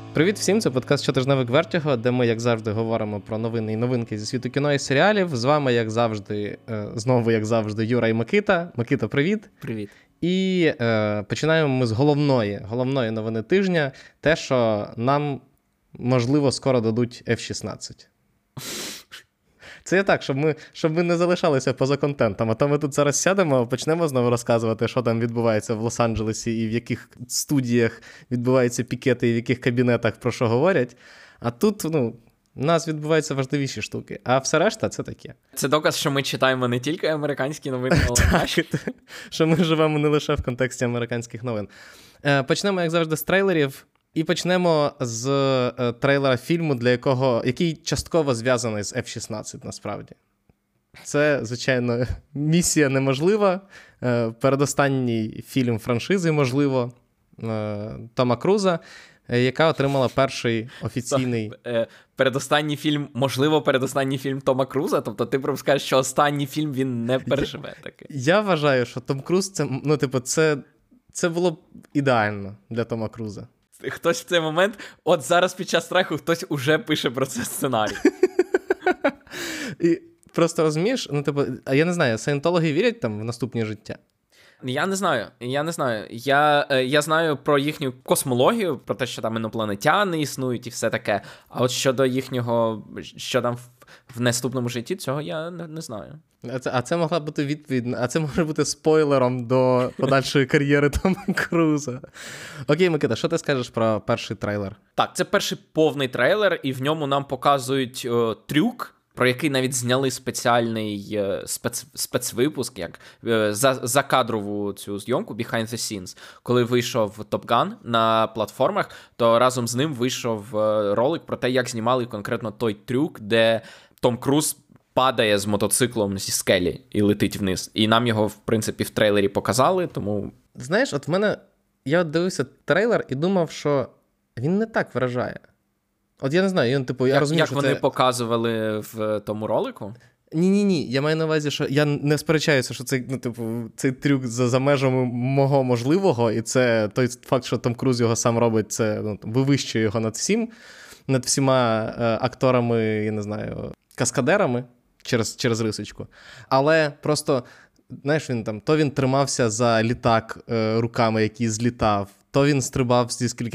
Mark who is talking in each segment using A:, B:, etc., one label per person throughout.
A: Привіт всім, це подкаст «Щотижневик Вертіго», де ми, як завжди, говоримо про новини і новинки зі світу кіно і серіалів. З вами, як завжди, Юра і Микита. Микита, привіт.
B: Привіт.
A: І починаємо ми з головної новини тижня. Те, що нам, можливо, скоро дадуть F-16. Це я так, щоб ми не залишалися поза контентом. А то ми тут зараз сядемо, почнемо знову розказувати, що там відбувається в Лос-Анджелесі і в яких студіях відбуваються пікети і в яких кабінетах про що говорять. А тут, у нас відбуваються важливіші штуки. А все решта – це таке.
B: Це доказ, що ми читаємо не тільки американські новини, але
A: так, що ми живемо не лише в контексті американських новин. Почнемо, як завжди, з трейлерів. І почнемо з трейлера фільму, який частково зв'язаний з F-16, насправді. Це, звичайно, місія неможлива. Передостанній фільм франшизи, можливо, Тома Круза, яка отримала перший офіційний...
B: Передостанній фільм Тома Круза? Тобто ти прям скажеш, що останній фільм він не переживе таки?
A: Я вважаю, що Том Круз, це було б ідеально для Тома Круза.
B: Хтось в цей момент, от зараз під час страйку, хтось уже пише про це сценарій.
A: І просто розумієш, а я не знаю, саєнтологи вірять там в наступне життя?
B: Я не знаю. Я знаю про їхню космологію, про те, що там інопланетяни існують і все таке. А от щодо їхнього, що там в наступному житті, цього я не знаю.
A: А це могла бути відповідь, а це може бути спойлером до подальшої кар'єри Тома Круза. Окей, Микита, що ти скажеш про перший трейлер?
B: Так, це перший повний трейлер, і в ньому нам показують трюк, про який навіть зняли спеціальний спецвипуск, як закадрову цю зйомку Behind the Scenes. Коли вийшов Top Gun на платформах, то разом з ним вийшов ролик про те, як знімали конкретно той трюк, де Том Круз падає з мотоциклом зі скелі і летить вниз. І нам його, в принципі, в трейлері показали, тому...
A: Знаєш, я дивився трейлер і думав, що він не так вражає. От я не знаю, я розумію,
B: як вони показували в тому ролику?
A: Ні. Я маю на увазі, що я не сперечаюся, що цей трюк за межами мого можливого, і це той факт, що Том Круз його сам робить, це вивищує його над всіма акторами, я не знаю, каскадерами через рисочку. Але просто, знаєш, він тримався за літак руками, який злітав, то він стрибав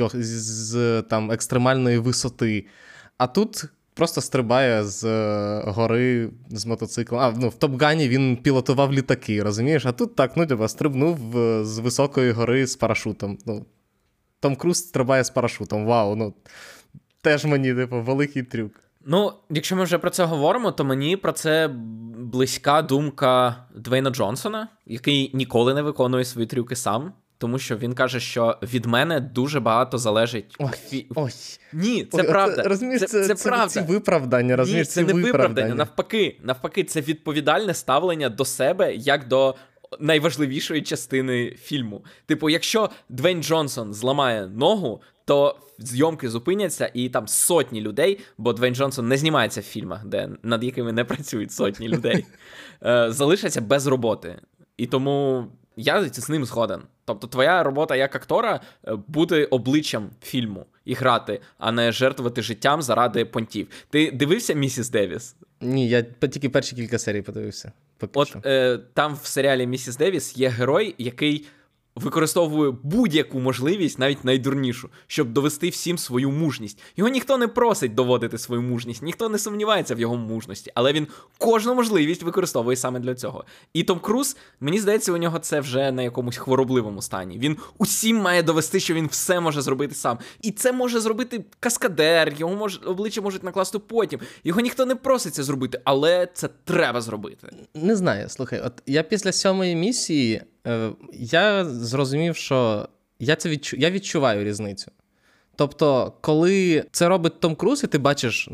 A: з екстремальної висоти. А тут просто стрибає з гори з мотоциклом. В Топ-Гані він пілотував літаки, розумієш? А тут так, стрибнув з високої гори з парашутом. Том Круз стрибає з парашутом. Вау, теж мені, великий трюк.
B: Якщо ми вже про це говоримо, то мені про це близька думка Двейна Джонсона, який ніколи не виконує свої трюки сам. Тому що він каже, що від мене дуже багато залежить.
A: Ой.
B: Ні, це правда.
A: Розумієш,
B: це правда.
A: Ці виправдання, розумієш,
B: це не виправдання. Навпаки, це відповідальне ставлення до себе, як до найважливішої частини фільму. Якщо Двейн Джонсон зламає ногу, то зйомки зупиняться і там сотні людей, бо Двейн Джонсон не знімається в фільмах, над якими не працюють сотні людей, залишаться без роботи. І тому я з ним згоден. Тобто твоя робота як актора – бути обличчям фільму і грати, а не жертвувати життям заради понтів. Ти дивився «Місіс Девіс»?
A: Ні, я тільки перші кілька серій подивився.
B: Там в серіалі «Місіс Девіс» є герой, який використовує будь-яку можливість, навіть найдурнішу, щоб довести всім свою мужність. Його ніхто не просить доводити свою мужність, ніхто не сумнівається в його мужності, але він кожну можливість використовує саме для цього. І Том Круз, мені здається, у нього це вже на якомусь хворобливому стані. Він усім має довести, що він все може зробити сам. І це може зробити каскадер, його обличчя можуть накласти потім. Його ніхто не просить це зробити, але це треба зробити.
A: Не знаю, слухай, от я після 7-ї місії я зрозумів, що я відчуваю різницю. Тобто, коли це робить Том Круз, і ти бачиш,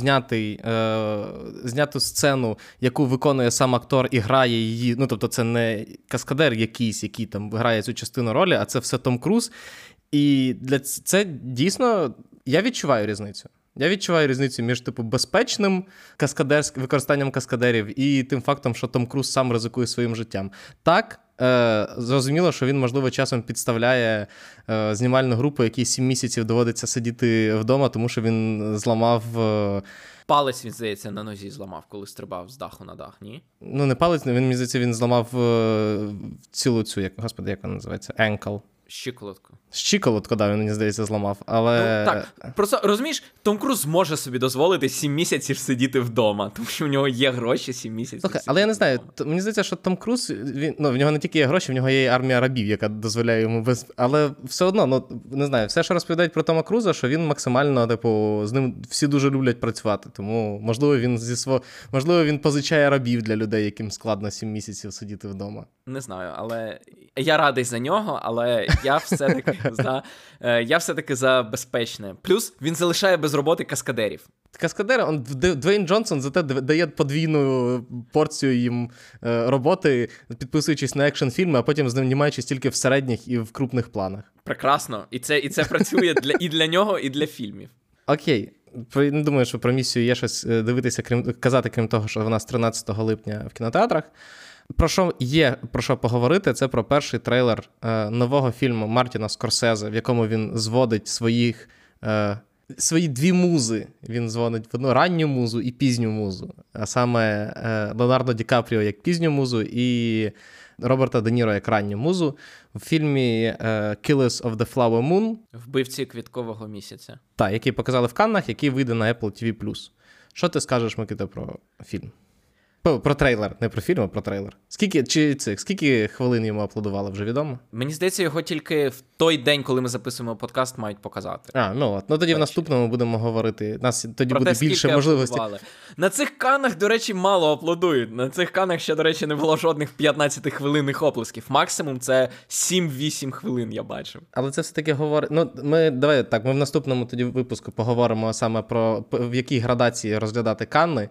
A: зняту сцену, яку виконує сам актор і грає її, тобто це не каскадер якийсь, який там грає цю частину ролі, а це все Том Круз. І це дійсно, я відчуваю різницю. Я відчуваю різницю між безпечним використанням каскадерів і тим фактом, що Том Круз сам ризикує своїм життям. Так, Зрозуміло, що він, можливо, часом підставляє знімальну групу, якій 7 місяців доводиться сидіти вдома, тому що він зламав...
B: Палець, він, здається, на нозі зламав, коли стрибав з даху на дах, ні?
A: Ну, не палець, мені здається, він зламав цілу цю, господи, як вона називається? Ankle.
B: Щиколотку.
A: Щиколотку, да, він, мені здається, зламав, але...
B: Ну, так, просто, розумієш, Том Круз може собі дозволити 7 місяців сидіти вдома, тому що в нього є гроші 7 місяців.
A: Слухай, але я не знаю, мені здається, що Том Круз, в нього не тільки є гроші, в нього є армія рабів, яка дозволяє йому без... Але все одно, не знаю, все, що розповідають про Тома Круза, що він максимально, з ним всі дуже люблять працювати, тому, можливо, він позичає рабів для людей, яким складно 7 місяців сидіти вдома.
B: Не знаю, але я радий за нього, але я все-таки за безпечне. Плюс він залишає без роботи каскадерів.
A: Каскадери, Двейн Джонсон зате дає подвійну порцію їм роботи, підписуючись на екшн-фільми, а потім знімаючись тільки в середніх і в крупних планах.
B: Прекрасно. І це працює і для нього, і для фільмів.
A: Окей. Не думаю, що про місію є щось дивитися, крім того, що вона з 13 липня в кінотеатрах. Про що поговорити, це про перший трейлер нового фільму Мартіна Скорсезе, в якому він зводить свої дві музи. Він зводить в одну ранню музу і пізню музу. А саме Леонардо Ді Капріо як пізню музу і Роберта Де Ніро як ранню музу в фільмі Killers of the Flower Moon.
B: Вбивці квіткового місяця.
A: Так, який показали в Каннах, який вийде на Apple TV+. Що ти скажеш, Микита, про фільм? Про трейлер, не про фільм, а про трейлер. Скільки хвилин йому аплодували, вже відомо?
B: Мені здається, його тільки в той день, коли ми записуємо подкаст, мають показати.
A: Тоді в наступному будемо говорити. Нас тоді буде більше можливостей.
B: На цих Каннах, до речі, мало аплодують. На цих Каннах ще, до речі, не було жодних 15-хвилинних оплесків. Максимум це 7-8 хвилин, я бачив.
A: Але це все-таки говорить... Ми в наступному тоді випуску поговоримо саме про в якій градації розглядати Канни.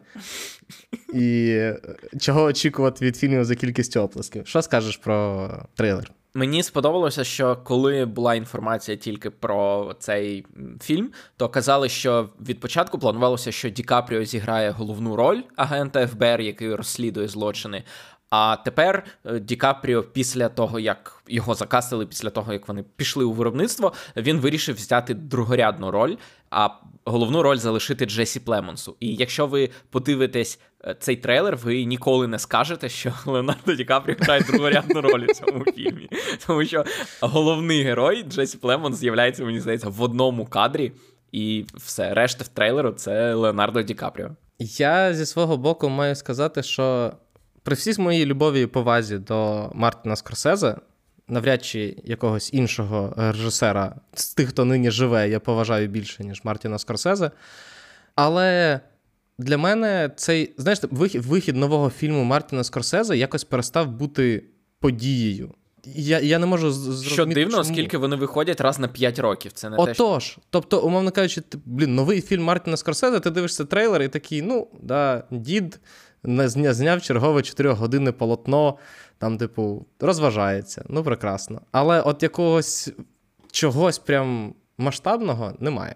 A: І чого очікувати від фільмів за кількістю оплесків. Що скажеш про трейлер?
B: Мені сподобалося, що коли була інформація тільки про цей фільм, то казали, що від початку планувалося, що Ді Капріо зіграє головну роль агента ФБР, який розслідує злочини. А тепер Ді Капріо, після того, як його закастили, після того, як вони пішли у виробництво, він вирішив взяти другорядну роль, а головну роль залишити Джесі Племонсу. І якщо ви подивитесь цей трейлер, ви ніколи не скажете, що Леонардо Ді Капріо грає другорядну роль у цьому фільмі. Тому що головний герой Джесі Племонс з'являється, мені здається, в одному кадрі, і все, решта в трейлеру – це Леонардо Ді Капріо.
A: Я зі свого боку маю сказати, що при всій моїй любові і повазі до Мартіна Скорсезе, навряд чи якогось іншого режисера з тих, хто нині живе, я поважаю більше, ніж Мартіна Скорсезе. Але для мене цей, знаєш, вихід нового фільму Мартіна Скорсезе якось перестав бути подією. Я не можу зрозуміти,
B: що дивно,
A: чому.
B: Оскільки вони виходять раз на 5 років. Це не
A: Отож, тобто, умовно кажучи, новий фільм Мартіна Скорсезе, ти дивишся трейлер і такий, дід зняв чергове 4-годинне полотно, там, розважається. Прекрасно. Але от якогось чогось прям масштабного немає.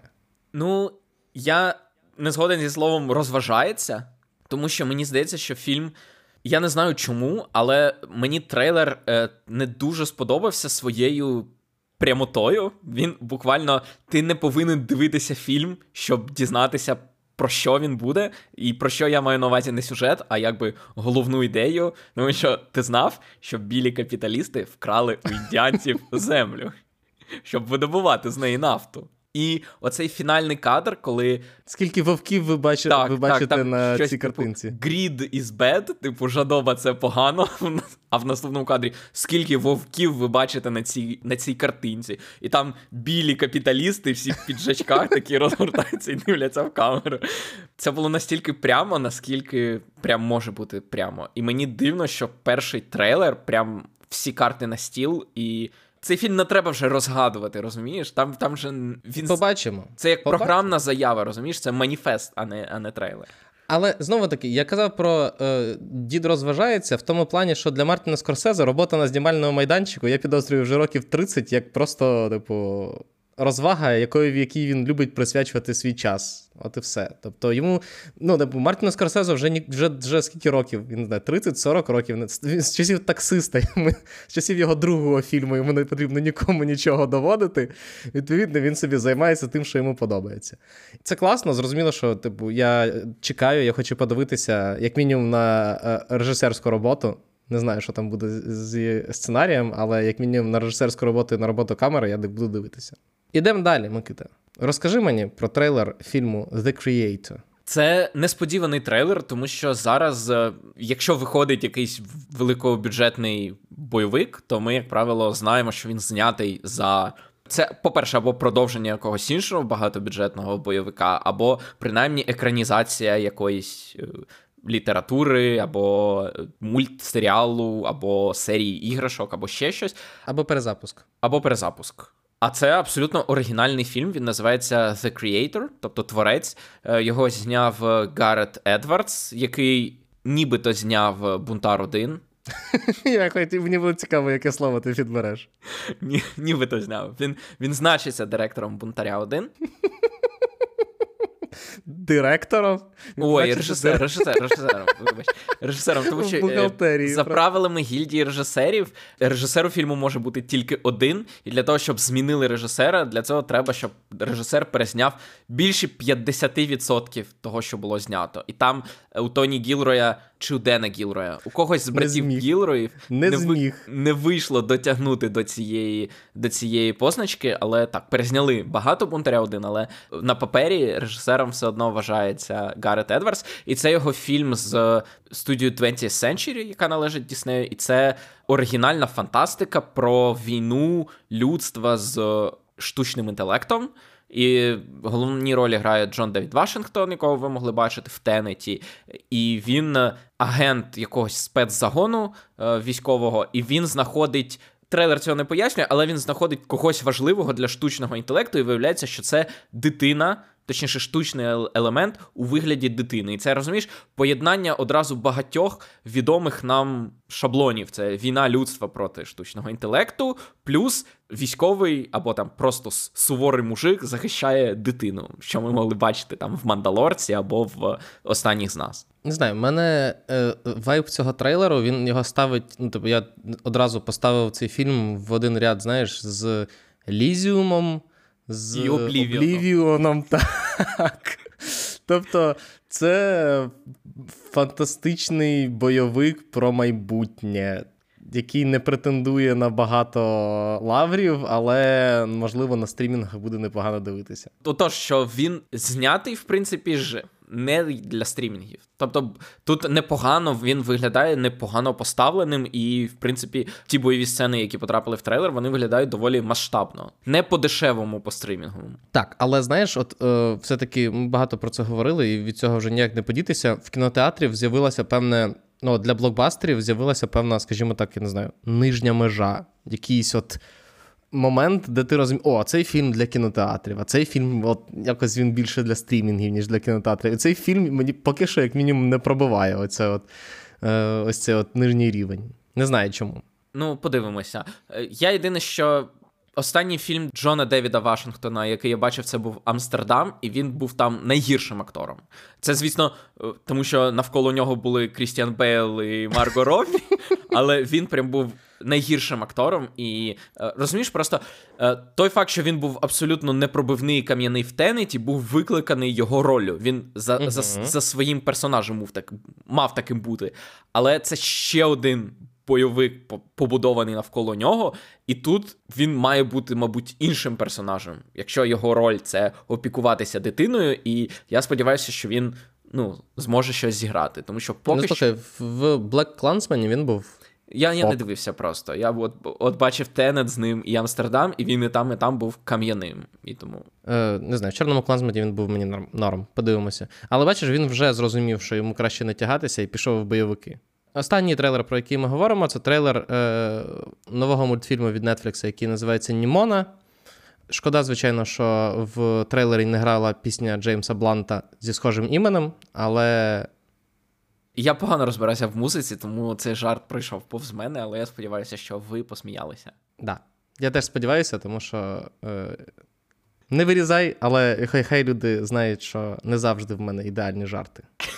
B: Я не згоден зі словом «розважається», тому що мені здається, що фільм, я не знаю чому, але мені трейлер не дуже сподобався своєю прямотою. Він буквально, ти не повинен дивитися фільм, щоб дізнатися, про що він буде, і про що я маю на увазі не сюжет, а головну ідею. Тому що ти знав, що білі капіталісти вкрали у індіанців землю, щоб видобувати з неї нафту. І оцей фінальний кадр, коли...
A: Скільки вовків ви бачите на цій картинці?
B: Greed is bad, жадоба це погано, а в наступному кадрі скільки вовків ви бачите на цій картинці. І там білі капіталісти, всі в піджачках такі розгортаються і дивляться в камеру. Це було настільки прямо, наскільки прям може бути прямо. І мені дивно, що перший трейлер, прям всі карти на стіл, і... Цей фільм не треба вже розгадувати, розумієш? Там же він...
A: Побачимо.
B: Це як програмна заява, розумієш? Це маніфест, а не трейлер.
A: Але, знову-таки, я казав про «Дід розважається» в тому плані, що для Мартіна Скорсезе робота на знімальному майданчику, я підозрюю, вже років 30, як просто, розвага, якій він любить присвячувати свій час. От і все. Тобто йому, Мартіну Скорсезе вже скільки років? Він не знає, 30-40 років. З часів таксиста, з часів його другого фільму, йому не потрібно нікому нічого доводити. Відповідно, він собі займається тим, що йому подобається. Це класно, зрозуміло, що я чекаю, я хочу подивитися, як мінімум, на режисерську роботу. Не знаю, що там буде зі сценарієм, але як мінімум на режисерську роботу і на роботу камери я буду дивитися. Ідемо далі, Микита. Розкажи мені про трейлер фільму The Creator.
B: Це несподіваний трейлер, тому що зараз, якщо виходить якийсь великобюджетний бойовик, то ми, як правило, знаємо, що він знятий за... Це, по-перше, або продовження якогось іншого багатобюджетного бойовика, або, принаймні, екранізація якоїсь літератури, або мультсеріалу, або серії іграшок, або ще щось.
A: Або перезапуск.
B: А це абсолютно оригінальний фільм, він називається The Creator, тобто творець. Його зняв Гарет Едвардс, який нібито зняв Бунтар 1.
A: Мені було цікаво, яке слово ти підбереш.
B: Нібито зняв. Він значиться директором Бунтаря 1.
A: Директором?
B: Ой, режисером, тому що за правилами гільдії режисерів, режисеру фільму може бути тільки один, і для того, щоб змінили режисера, для цього треба, щоб режисер перезняв більше 50% того, що було знято. І там у Тоні Гілроя чи у Дена Гілроя, у когось з братів Гілроїв не вийшло дотягнути до цієї позначки, але так, перезняли багато Бунтаря 1, але на папері режисером все одно вважається Гарет Едвардс, і це його фільм з студією 20th Century, яка належить Діснею, і це оригінальна фантастика про війну людства з штучним інтелектом. І головні ролі грає Джон Девід Вашингтон, якого ви могли бачити в Тенеті, і він агент якогось спецзагону військового, і він знаходить... Трейлер цього не пояснює, але він знаходить когось важливого для штучного інтелекту, і виявляється, що це дитина, точніше штучний елемент у вигляді дитини. І це, розумієш, поєднання одразу багатьох відомих нам шаблонів. Це війна людства проти штучного інтелекту, плюс військовий або там просто суворий мужик захищає дитину, що ми могли бачити там в «Мандалорці» або в «Останніх з нас».
A: Не знаю, в мене вайб цього трейлеру, він його ставить, я одразу поставив цей фільм в один ряд, знаєш, з Елізіумом, з Облівіоном, так. Тобто це фантастичний бойовик про майбутнє, який не претендує на багато лаврів, але, можливо, на стрімінгах буде непогано дивитися.
B: Тож, що він знятий, в принципі, ж не для стрімінгів. Тобто тут непогано, він виглядає непогано поставленим, і, в принципі, ті бойові сцени, які потрапили в трейлер, вони виглядають доволі масштабно. Не по-дешевому, по стрімінговому.
A: Так, але, знаєш, все-таки ми багато про це говорили, і від цього вже ніяк не подітися. В кінотеатрів з'явилася певне... для блокбастерів з'явилася певна, скажімо так, я не знаю, нижня межа. Якийсь момент, де ти розумієш, цей фільм для кінотеатрів, а цей фільм, якось він більше для стрімінгів, ніж для кінотеатрів. І цей фільм мені поки що, як мінімум, не пробиває ось цей нижній рівень. Не знаю чому.
B: Подивимося. Я єдине, що останній фільм Джона Девіда Вашингтона, який я бачив, це був «Амстердам», і він був там найгіршим актором. Це, звісно, тому що навколо нього були Крістіан Бейл і Марго Роббі, але він прям був найгіршим актором. І, розумієш, просто той факт, що він був абсолютно непробивний і кам'яний в Тенеті, був викликаний його роллю. Він за своїм персонажем мав таким бути. Але це ще один бойовик, побудований навколо нього, і тут він має бути, мабуть, іншим персонажем, якщо його роль – це опікуватися дитиною, і я сподіваюся, що він, зможе щось зіграти, тому що поки
A: слухай, в Black Klansman він був...
B: Я не дивився просто. Я от бачив Тенет з ним і Амстердам, і він і там був кам'яним. І тому...
A: Не знаю, в Чорному Клансмені він був мені норм. Подивимося. Але бачиш, він вже зрозумів, що йому краще не тягатися, і пішов в бойовики. Останній трейлер, про який ми говоримо, це трейлер нового мультфільму від Netflix, який називається «Німона». Шкода, звичайно, що в трейлері не грала пісня Джеймса Бланта зі схожим іменем, але...
B: Я погано розбираюся в музиці, тому цей жарт пройшов повз мене, але я сподіваюся, що ви посміялися.
A: Так, я теж сподіваюся, тому що Не вирізай, але хай люди знають, що не завжди в мене ідеальні жарти.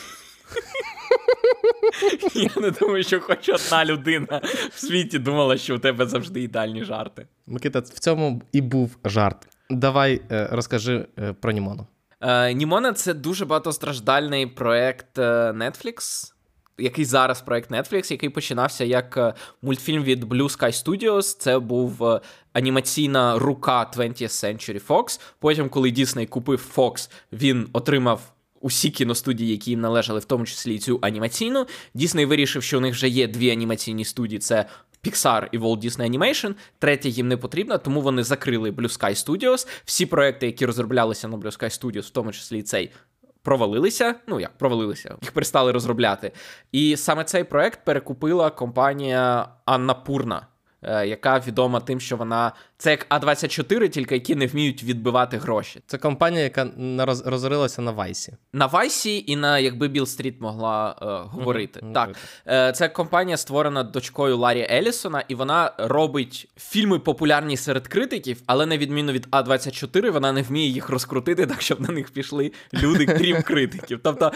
B: Я не думаю, що хоч одна людина в світі думала, що у тебе завжди ідеальні жарти.
A: Микита, в цьому і був жарт. Давай розкажи про Німону.
B: Німона – це дуже багатостраждальний проєкт Netflix, який зараз проєкт Netflix, який починався як мультфільм від Blue Sky Studios. Це був анімаційна рука 20th Century Fox. Потім, коли Disney купив Fox, він отримав усі кіностудії, які їм належали, в тому числі і цю анімаційну. Disney вирішив, що у них вже є дві анімаційні студії – це Pixar і Walt Disney Animation. Третя їм не потрібна, тому вони закрили Blue Sky Studios. Всі проекти, які розроблялися на Blue Sky Studios, в тому числі і цей, провалилися. Ну, як провалилися? Їх перестали розробляти. І саме цей проект перекупила компанія Annapurna, яка відома тим, що вона... Це як А24, тільки які не вміють відбивати гроші.
A: Це компанія, яка розорилася на Вайсі.
B: На Вайсі і на якби Білл Стріт могла говорити. Так. Це компанія, створена дочкою Ларі Елісона, і вона робить фільми популярні серед критиків, але на відміну від А24, вона не вміє їх розкрутити так, щоб на них пішли люди, крім критиків. Тобто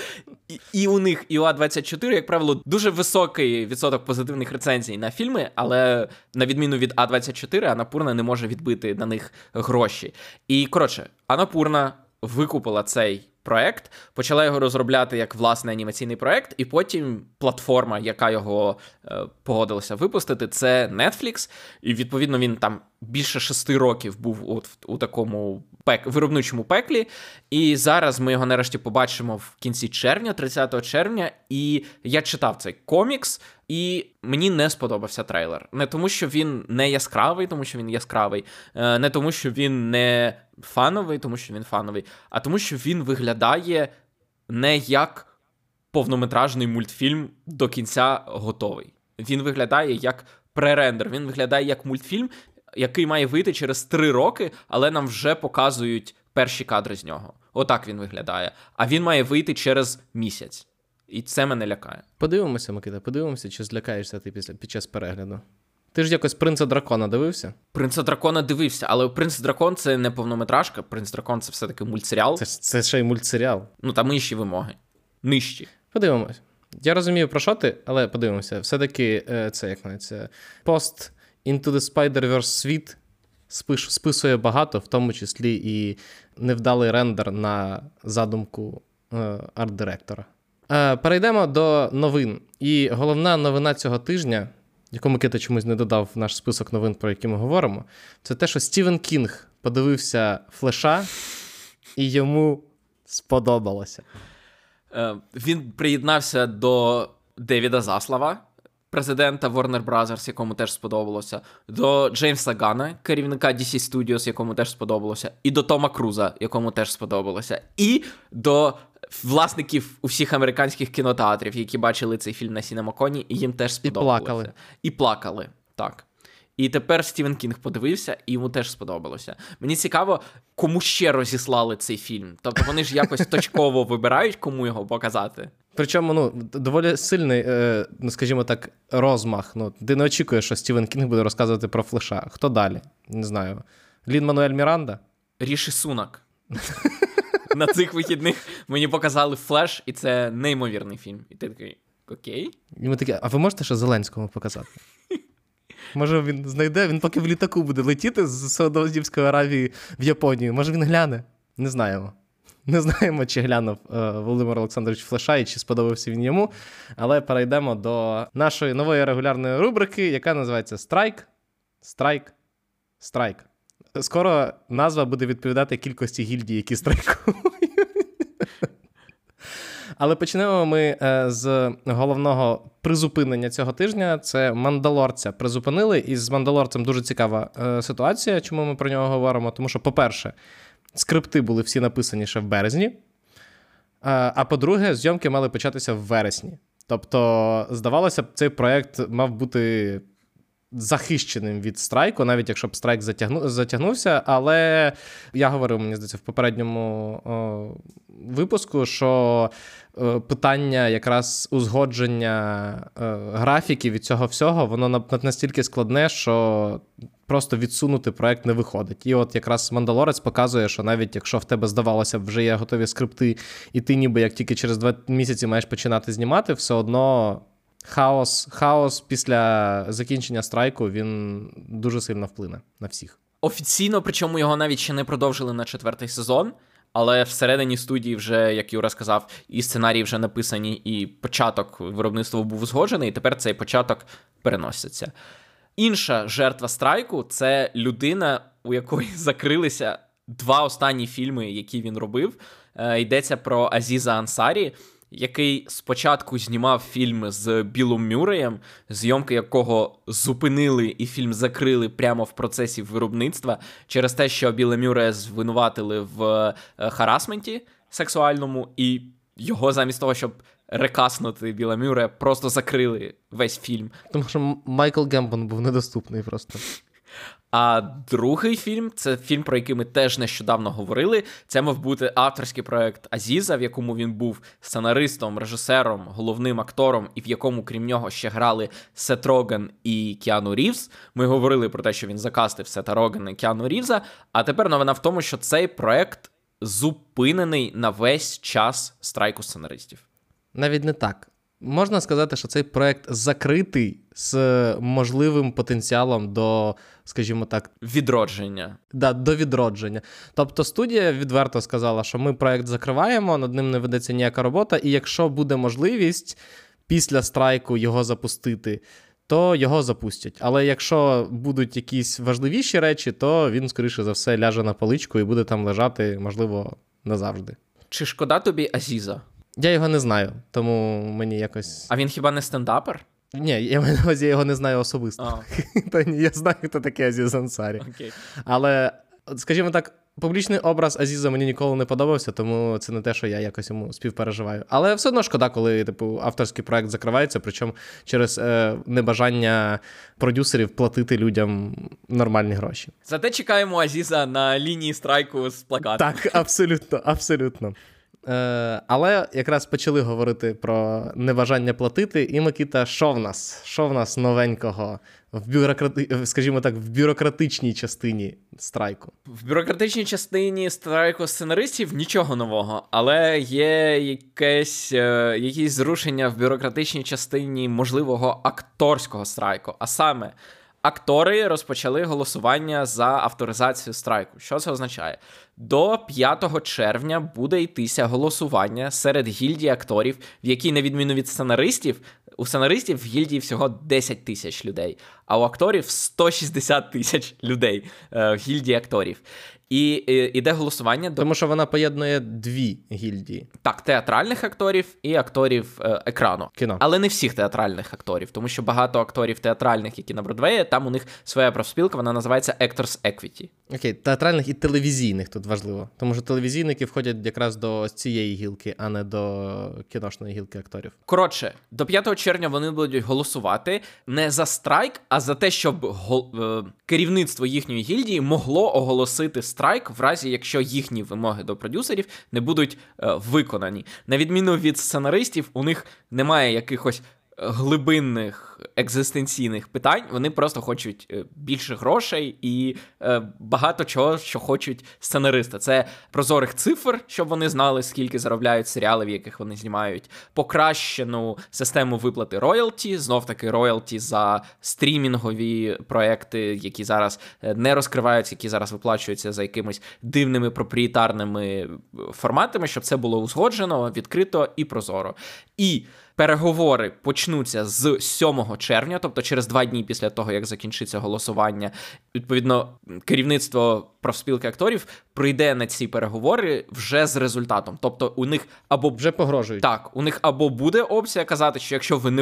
B: і у них, і у А24, як правило, дуже високий відсоток позитивних рецензій на фільми, але на відміну від А24, Annapurna не може відбити на них гроші. І, коротше, Annapurna викупила цей проект, почала його розробляти як власний анімаційний проект, і потім платформа, яка його погодилася випустити, це Netflix, і, відповідно, він там більше 6 років був у такому виробничому пеклі, і зараз ми його нарешті побачимо в кінці червня, 30 червня, і я читав цей комікс, і мені не сподобався трейлер. Не тому, що він не яскравий, тому що він яскравий, не тому, що він не фановий, тому що він фановий, а тому, що він виглядає не як повнометражний мультфільм до кінця готовий. Він виглядає як пререндер, він виглядає як мультфільм, який має вийти через 3 роки, але нам вже показують перші кадри з нього. Отак він виглядає. А він має вийти через місяць. І це мене лякає.
A: Подивимося, Микита, чи злякаєшся ти під час перегляду. Ти ж якось «Принца Дракона» дивився?
B: «Принца Дракона» дивився, але «Принц Дракон» — це не повнометражка, «Принц Дракон» — це все-таки мультсеріал.
A: Це ще й мультсеріал.
B: Ну, там інші вимоги. Нижчі.
A: Подивимось. Я розумію, про що ти, але подивимося. Все-таки це, як навіть, пост Into the Spider-Verse світ списує багато, в тому числі і невдалий рендер на задумку арт-директора. Перейдемо до новин. І головна новина цього тижня, яку Микита чомусь не додав в наш список новин, про які ми говоримо, це те, що Стівен Кінг подивився «Флеша» і йому сподобалося.
B: Він приєднався до Девіда Заслава, президента Warner Brothers, якому теж сподобалося, до Джеймса Ганна, керівника DC Studios, якому теж сподобалося, і до Тома Круза, якому теж сподобалося, і до власників усіх американських кінотеатрів, які бачили цей фільм на Сінемаконі, і їм теж сподобалося. І плакали, так. І тепер Стівен Кінг подивився, і йому теж сподобалося. Мені цікаво, кому ще розіслали цей фільм. Тобто вони ж якось точково вибирають, кому його показати.
A: Причому, доволі сильний, скажімо так, розмах. Ти не очікуєш, що Стівен Кінг буде розказувати про «Флеша». Хто далі? Не знаю. Лін-Мануель Міранда?
B: Ріші Сунак. На цих вихідних мені показали «Флеш», і це неймовірний фільм. І ти такий, окей.
A: І ми такі, а ви можете ще Зеленському показати? Може він знайде, він поки в літаку буде летіти з Саудовської Аравії в Японію. Може він гляне? Не знаємо. Не знаємо, чи глянув Володимир Олександрович «Флеша» і чи сподобався він йому. Але перейдемо до нашої нової регулярної рубрики, яка називається «Страйк, страйк, страйк». Скоро назва буде відповідати кількості гільдій, які страйкують. Але почнемо ми з головного призупинення цього тижня. Це «Мандалорця» призупинили. І з «Мандалорцем» дуже цікава ситуація, чому ми про нього говоримо. Тому що, по-перше, скрипти були всі написані ще в березні. А по-друге, зйомки мали початися в вересні. Тобто, здавалося б, цей проєкт мав бути захищеним від страйку, навіть якщо б страйк затягнувся. Але я говорив, мені здається, в попередньому випуску, що питання якраз узгодження графіків від цього всього, воно настільки складне, що просто відсунути проект не виходить. І от якраз «Мандалорець» показує, що навіть якщо в тебе, здавалося б, вже є готові скрипти, і ти ніби як тільки через 2 місяці маєш починати знімати, все одно хаос після закінчення страйку, він дуже сильно вплине на всіх.
B: Офіційно, причому його навіть ще не продовжили на 4-й сезон, але всередині студії вже, як Юра сказав, і сценарії вже написані, і початок виробництва був узгоджений, і тепер цей початок переноситься. Інша жертва страйку – це людина, у якої закрилися 2 останні фільми, які він робив. Йдеться про Азіза Ансарі, який спочатку знімав фільм з Білом Мюрреєм, зйомки якого зупинили і фільм закрили прямо в процесі виробництва через те, що Біла Мюррея звинуватили в харасменті сексуальному, і його замість того, щоб рекаснути Біла Мюррея, просто закрили весь фільм.
A: Тому що Майкл Гембон був недоступний просто.
B: А другий фільм, це фільм, про який ми теж нещодавно говорили, це мав бути авторський проект Азіза, в якому він був сценаристом, режисером, головним актором, і в якому, крім нього, ще грали Сет Роген і Кіану Рівз. Ми говорили про те, що він закастив Сета Рогена і Кіану Рівза, а тепер новина в тому, що цей проект зупинений на весь час страйку сценаристів.
A: Навіть не так. Можна сказати, що цей проект закритий з можливим потенціалом до, скажімо так...
B: Відродження.
A: Да, до відродження. Тобто студія відверто сказала, що ми проект закриваємо, над ним не ведеться ніяка робота, і якщо буде можливість після страйку його запустити, то його запустять. Але якщо будуть якісь важливіші речі, то він, скоріше за все, ляже на поличку і буде там лежати, можливо, назавжди.
B: Чи шкода тобі Азіза?
A: Я його не знаю, тому мені якось...
B: А він хіба не стендапер?
A: Ні, я його не знаю особисто. Та ні, я знаю, хто такий Азіз Ансарі.
B: Okay.
A: Але, скажімо так, публічний образ Азіза мені ніколи не подобався, тому це не те, що я якось йому співпереживаю. Але все одно шкода, коли авторський проект закривається, причому через небажання продюсерів платити людям нормальні гроші.
B: Зате чекаємо Азіза на лінії страйку з плакатом.
A: Так, абсолютно. Але якраз почали говорити про небажання платити, і, Микита, що в нас новенького скажімо так, в бюрократичній частині страйку?
B: В бюрократичній частині страйку сценаристів нічого нового, але є якісь зрушення в бюрократичній частині можливого акторського страйку, а саме актори розпочали голосування за авторизацію страйку. Що це означає? До 5 червня буде йтися голосування серед гільдії акторів, в якій, на відміну від сценаристів, у сценаристів в гільдії всього 10 тисяч людей, а у акторів 160 тисяч людей в гільдії акторів. І іде голосування...
A: Тому що вона поєднує 2 гільдії.
B: Так, театральних акторів і акторів екрану.
A: Кіно.
B: Але не всіх театральних акторів, тому що багато акторів театральних, які на Бродвеї, там у них своя профспілка, вона називається Actors Equity.
A: Окей, театральних і телевізійних тут важливо. Тому що телевізійники входять якраз до цієї гілки, а не до кіношної гілки акторів.
B: Коротше, до 5 червня вони будуть голосувати не за страйк, а за те, щоб керівництво їхньої гільдії могло оголосити страйк в разі, якщо їхні вимоги до продюсерів не будуть виконані. На відміну від сценаристів, у них немає якихось глибинних екзистенційних питань, вони просто хочуть більше грошей і багато чого, що хочуть сценаристи. Це прозорих цифр, щоб вони знали, скільки заробляють серіали, в яких вони знімають, покращену систему виплати роялті, знов-таки роялті за стрімінгові проекти, які зараз не розкриваються, які зараз виплачуються за якимись дивними проприєтарними форматами, щоб це було узгоджено, відкрито і прозоро. І переговори почнуться з 7 червня, тобто через 2 дні після того, як закінчиться голосування. Відповідно, керівництво профспілки акторів прийде на ці переговори вже з результатом. Тобто у них або...
A: Вже погрожують.
B: Так, у них або буде опція казати, що якщо ви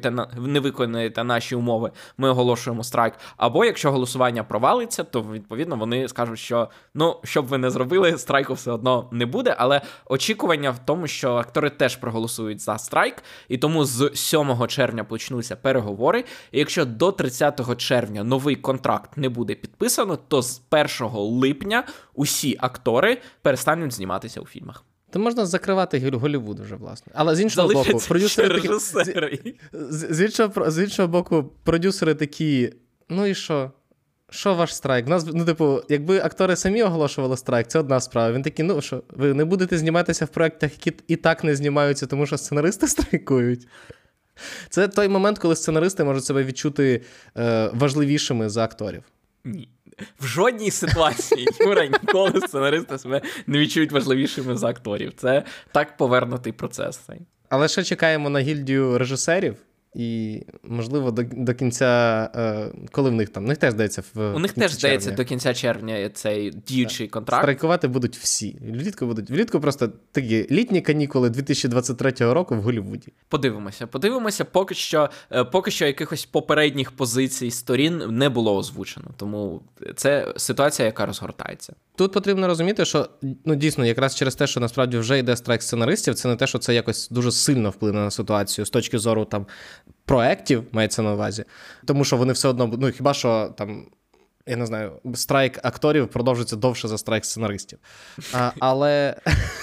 B: не виконаєте наші умови, ми оголошуємо страйк. Або якщо голосування провалиться, то, відповідно, вони скажуть, що, що б ви не зробили, страйку все одно не буде. Але очікування в тому, що актори теж проголосують за страйк, і тому з 7 червня почнуться переговори. І якщо до 30 червня новий контракт не буде підписано, то з 1 липня усі актори перестануть зніматися у фільмах.
A: То можна закривати Голлівуд вже, власне. Але з іншого боку, продюсери такі... З іншого боку, продюсери такі, ну і що? що ваш страйк? Нас, якби актори самі оголошували страйк, це одна справа. Він такий, що, ви не будете зніматися в проєктах, які і так не знімаються, тому що сценаристи страйкують? Це той момент, коли сценаристи можуть себе відчути важливішими за акторів.
B: Ні. В жодній ситуації, Юра, ніколи сценаристи себе не відчують важливішими за акторів. Це так повернутий процес.
A: Але ще чекаємо на гільдію режисерів. І, можливо, до кінця, коли в них там, у них теж здається
B: у них теж здається до кінця червня цей діючий контракт.
A: Страйкувати будуть всі. Влітку просто такі літні канікули 2023 року в Голлівуді.
B: Подивимося, поки що якихось попередніх позицій сторін не було озвучено. Тому це ситуація, яка розгортається.
A: Тут потрібно розуміти, що, дійсно, якраз через те, що насправді вже йде страйк сценаристів, це не те, що це якось дуже сильно вплине на ситуацію з точки зору там проєктів, мається на увазі. Тому що вони все одно, хіба що там, я не знаю, страйк акторів продовжиться довше за страйк сценаристів. Але...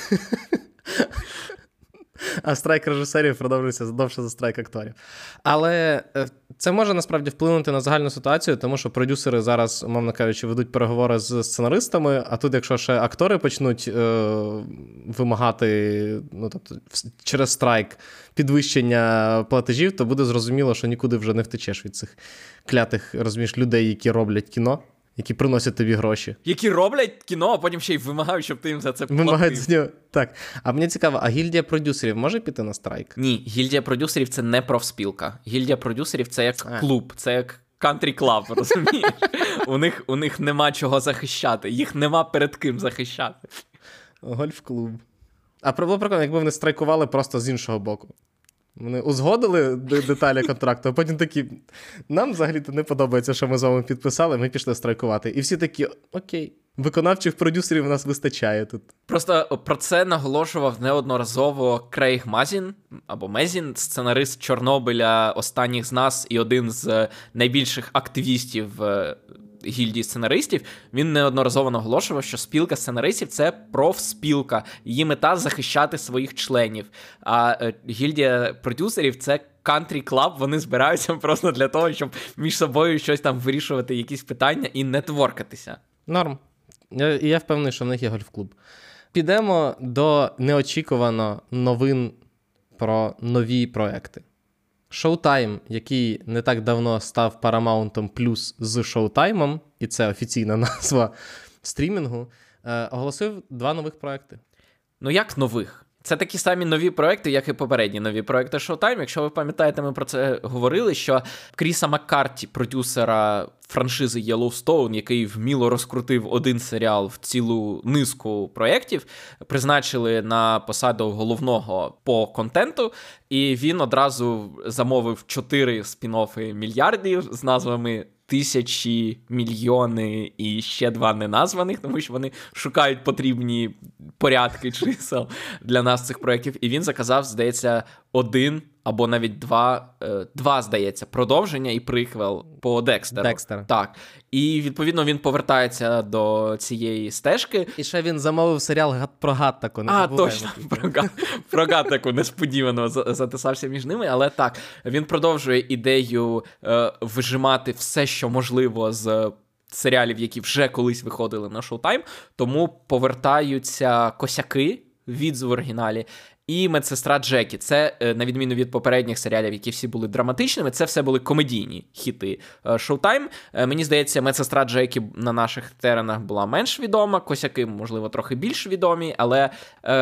A: А страйк режисерів продовжується довше за страйк акторів. Але це може насправді вплинути на загальну ситуацію, тому що продюсери зараз, умовно кажучи, ведуть переговори з сценаристами, а тут, якщо ще актори почнуть вимагати, через страйк підвищення платежів, то буде зрозуміло, що нікуди вже не втечеш від цих клятих, розумієш, людей, які роблять кіно. Які приносять тобі гроші.
B: Які роблять кіно, а потім ще й вимагають, щоб ти їм за це платив.
A: Вимагають з нього. Так. А мені цікаво, а гільдія продюсерів може піти на страйк?
B: Ні, гільдія продюсерів – це не профспілка. Гільдія продюсерів – це як клуб, це як кантрі-клаб, розумієш? У них нема чого захищати, їх нема перед ким захищати.
A: Гольф-клуб. А було прикольно, якби вони страйкували просто з іншого боку. Вони узгодили деталі контракту, а потім такі, нам взагалі-то не подобається, що ми з вами підписали, ми пішли страйкувати. І всі такі, окей, виконавчих продюсерів у нас вистачає тут.
B: Просто про це наголошував неодноразово Крейг Мазін, або Мезін, сценарист Чорнобиля, «Останніх з нас» і один з найбільших активістів гільдії сценаристів. Він неодноразово наголошував, що спілка сценаристів – це профспілка. Її мета – захищати своїх членів. А гільдія продюсерів – це кантрі-клаб, вони збираються просто для того, щоб між собою щось там вирішувати, якісь питання і нетворкатися.
A: Норм. Я впевнений, що в них є гольф-клуб. Підемо до неочікувано новин про нові проекти. Showtime, який не так давно став Paramount Plus з Showtime, і це офіційна назва стрімінгу, оголосив 2 нових проекти.
B: Як нових? Це такі самі нові проекти, як і попередні нові проекти Showtime. Якщо ви пам'ятаєте, ми про це говорили, що Кріса Маккарті, продюсера франшизи Yellowstone, який вміло розкрутив один серіал в цілу низку проєктів, призначили на посаду головного по контенту, і він одразу замовив 4 спін-оффи мільярдів з назвами тисячі, мільйони і ще 2 неназваних, тому що вони шукають потрібні порядки чисел для нас цих проєктів. І він заказав, здається, 1 або навіть 2, здається, продовження і приквел по Декстеру.
A: Декстер.
B: Так. І, відповідно, він повертається до цієї стежки.
A: І ще він замовив серіал про Гаттаку.
B: Точно, про Гаттаку несподівано затисався між ними, але так, він продовжує ідею вижимати все, що можливо з серіалів, які вже колись виходили на Showtime, тому повертаються косяки, відзив в оригіналі, і медсестра Джекі. Це, на відміну від попередніх серіалів, які всі були драматичними, це все були комедійні хіти Showtime. Мені здається, медсестра Джекі на наших теренах була менш відома, косяки, можливо, трохи більш відомі, але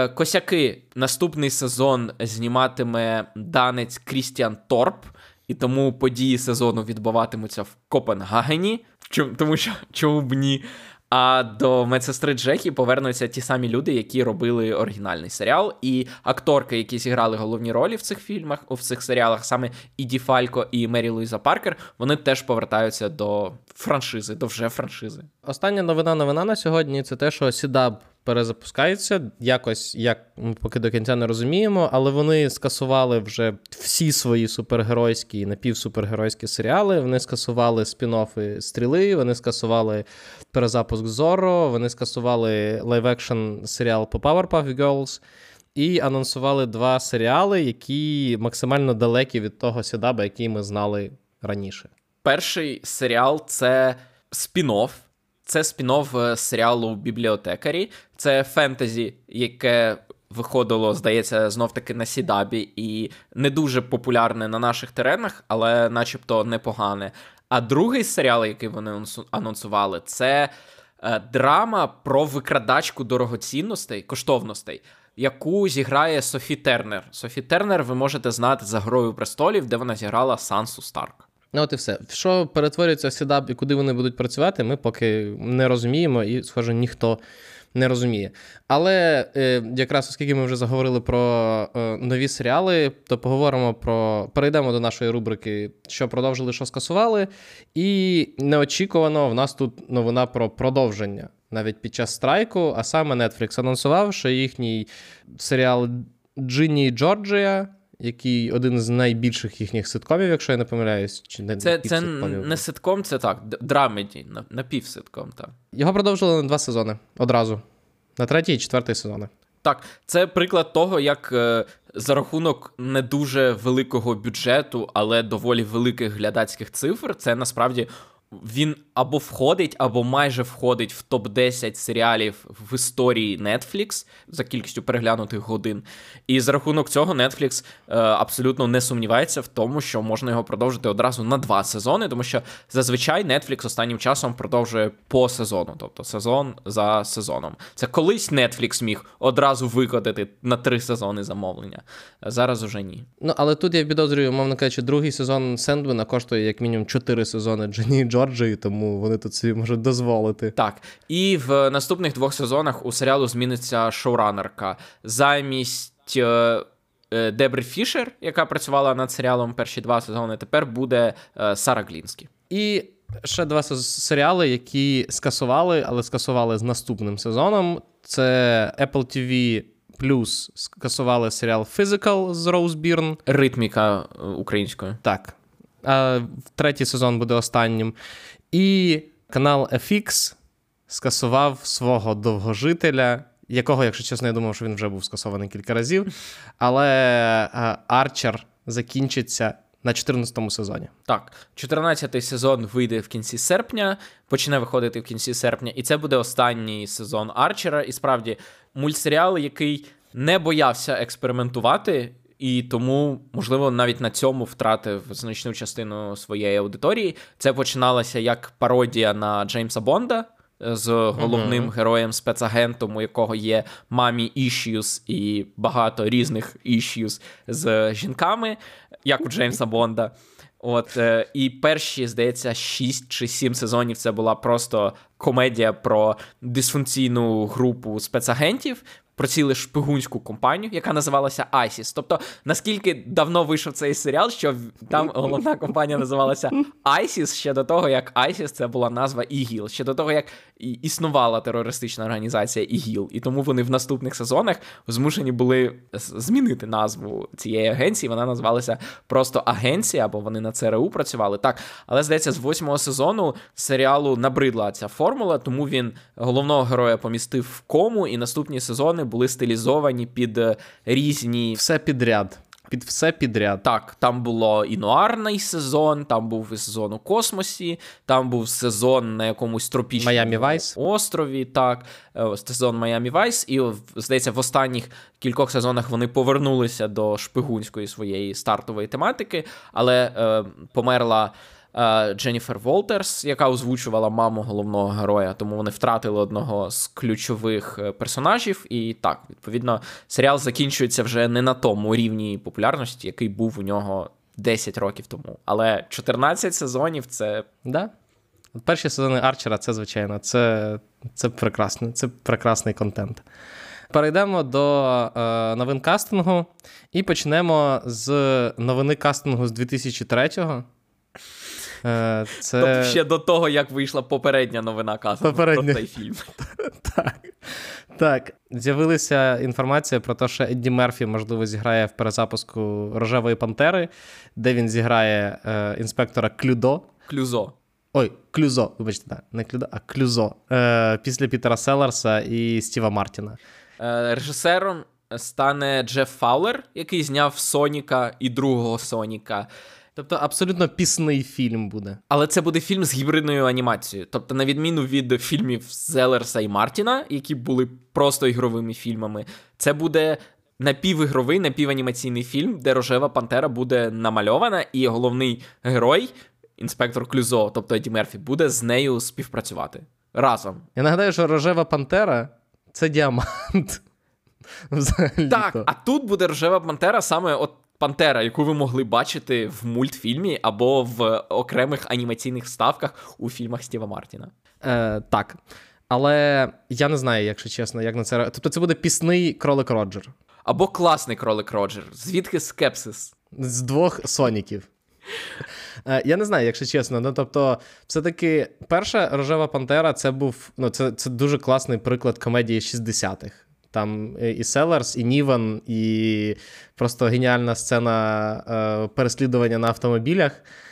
B: косяки наступний сезон зніматиме данець Крістіан Торп, і тому події сезону відбуватимуться в Копенгагені, тому що чому б ні. А до медсестри Джекі повернуться ті самі люди, які робили оригінальний серіал, і акторки, які зіграли головні ролі в цих фільмах, в цих серіалах, саме Іді Фалько і Мері Луїза Паркер, вони теж повертаються до франшизи, до вже франшизи.
A: Остання новина на сьогодні – це те, що Сідаб перезапускається, якось, як ми поки до кінця не розуміємо, але вони скасували вже всі свої супергеройські і напівсупергеройські серіали, вони скасували спін-оффи «Стріли», вони скасували перезапуск «Зорро», вони скасували лайв-екшн серіал по Powerpuff Girls і анонсували 2 серіали, які максимально далекі від того Сідаба, який ми знали раніше.
B: Перший серіал – це спін-офф. Це спін-офф серіалу «Бібліотекарі». Це фентезі, яке виходило, здається, знов-таки на Сідабі і не дуже популярне на наших теренах, але начебто непогане. А другий серіал, який вони анонсували, це драма про викрадачку дорогоцінностей, коштовностей, яку зіграє Софі Тернер. Софі Тернер ви можете знати за «Грою престолів», де вона зіграла Сансу Старк.
A: Ну от і все. Що перетворюється в Сідаб і куди вони будуть працювати, ми поки не розуміємо і, схоже, ніхто не розуміє. Але якраз оскільки ми вже заговорили про нові серіали, то перейдемо до нашої рубрики «Що продовжили, що скасували». І неочікувано в нас тут новина про продовження. Навіть під час страйку, а саме Netflix анонсував, що їхній серіал «Джинні і Джорджія», який один з найбільших їхніх ситкомів, якщо я не помиляюсь. Чи не
B: це не ситком, це так, драмеді, напівситком. Так.
A: Його продовжили на 2 сезони одразу. На 3-й і 4-й сезони.
B: Так, це приклад того, як за рахунок не дуже великого бюджету, але доволі великих глядацьких цифр, це насправді він або входить, або майже входить в топ-10 серіалів в історії Netflix за кількістю переглянутих годин. І за рахунок цього Netflix абсолютно не сумнівається в тому, що можна його продовжити одразу на 2 сезони, тому що зазвичай Netflix останнім часом продовжує по сезону, тобто сезон за сезоном. Це колись Netflix міг одразу викотити на 3 сезони замовлення. Зараз уже ні.
A: Ну, але тут я підозрюю, мовно кажучи, другий сезон Сендмена коштує як мінімум 4 сезони Джинні і Джорджії, тому вони тут собі можуть дозволити.
B: Так. І в наступних 2 сезонах у серіалу зміниться шоуранерка. Замість Дебри Фішер, яка працювала над серіалом перші 2 сезони, тепер буде Сара Глінскі.
A: І ще 2 серіали, які скасували, але скасували з наступним сезоном. Це Apple TV Plus скасували серіал Physical з Роуз Бірн.
B: Ритміка українською.
A: Так. А 3-й сезон буде останнім. І канал FX скасував свого довгожителя, якого, якщо чесно, я думав, що він вже був скасований кілька разів. Але Арчер закінчиться на 14-му сезоні.
B: Так, 14-й сезон вийде в кінці серпня, почне виходити в кінці серпня, і це буде останній сезон Арчера. І справді, мультсеріал, який не боявся експериментувати, і тому, можливо, навіть на цьому втратив значну частину своєї аудиторії. Це починалося як пародія на Джеймса Бонда з головним героєм-спецагентом, у якого є мамі issues і багато різних issues з жінками, як у Джеймса Бонда. І перші, здається, 6 чи 7 сезонів це була просто комедія про дисфункційну групу спецагентів, про цілу шпигунську компанію, яка називалася ISIS. Тобто, наскільки давно вийшов цей серіал, що там головна компанія називалася ISIS, ще до того, як ISIS це була назва ІГІЛ, ще до того, як існувала терористична організація ІГІЛ. І тому вони в наступних сезонах змушені були змінити назву цієї агенції. Вона називалася просто Агенція, або вони на ЦРУ працювали. Так, але, здається, з 8-го сезону серіалу набридла ця формула, тому він головного героя помістив в кому, і наступні сезони були стилізовані під різні...
A: Все підряд. Під все підряд.
B: Так, там було і нуарний сезон, там був і сезон у космосі, там був сезон на якомусь тропічному острові, так, сезон Майамі Вайс, і, здається, в останніх кількох сезонах вони повернулися до шпигунської своєї стартової тематики, але померла Дженніфер Волтерс, яка озвучувала маму головного героя, тому вони втратили одного з ключових персонажів, і так, відповідно, серіал закінчується вже не на тому рівні популярності, який був у нього 10 років тому. Але 14 сезонів – це...
A: Да. Перші сезони Арчера – це, звичайно, це прекрасно, це прекрасний контент. Перейдемо до новин кастингу і почнемо з новини кастингу з 2003-го.
B: Тобто ще до того, як вийшла попередня новина кастингу про цей фільм.
A: Так. З'явилася інформація про те, що Едді Мерфі, можливо, зіграє в перезапуску «Рожевої пантери», де він зіграє інспектора Клюзо, вибачте, так, не Клюдо, а Клюзо, після Пітера Селлерса і Стіва Мартіна.
B: Режисером стане Джеф Фаулер, який зняв «Соніка» і другого «Соніка».
A: Тобто абсолютно пісний фільм буде.
B: Але це буде фільм з гібридною анімацією. Тобто, на відміну від фільмів Зелерса і Мартіна, які були просто ігровими фільмами, це буде напівігровий, напіванімаційний фільм, де Рожева Пантера буде намальована, і головний герой, інспектор Клюзо, тобто Еді Мерфі, буде з нею співпрацювати. Разом.
A: Я нагадаю, що Рожева Пантера – це діамант.
B: Так, а тут буде Рожева Пантера саме от Пантера, яку ви могли бачити в мультфільмі або в окремих анімаційних вставках у фільмах Стіва Мартіна.
A: Так. Але я не знаю, якщо чесно, як на це... Тобто це буде пісний Кролик Роджер.
B: Або класний Кролик Роджер. Звідки скепсис?
A: З двох Соніків. Я не знаю, якщо чесно. Ну, тобто, все-таки перша Рожева Пантера це був... Ну, це дуже класний приклад комедії 60-х. Там і Селерс, і Ніван, і просто геніальна сцена переслідування на автомобілях.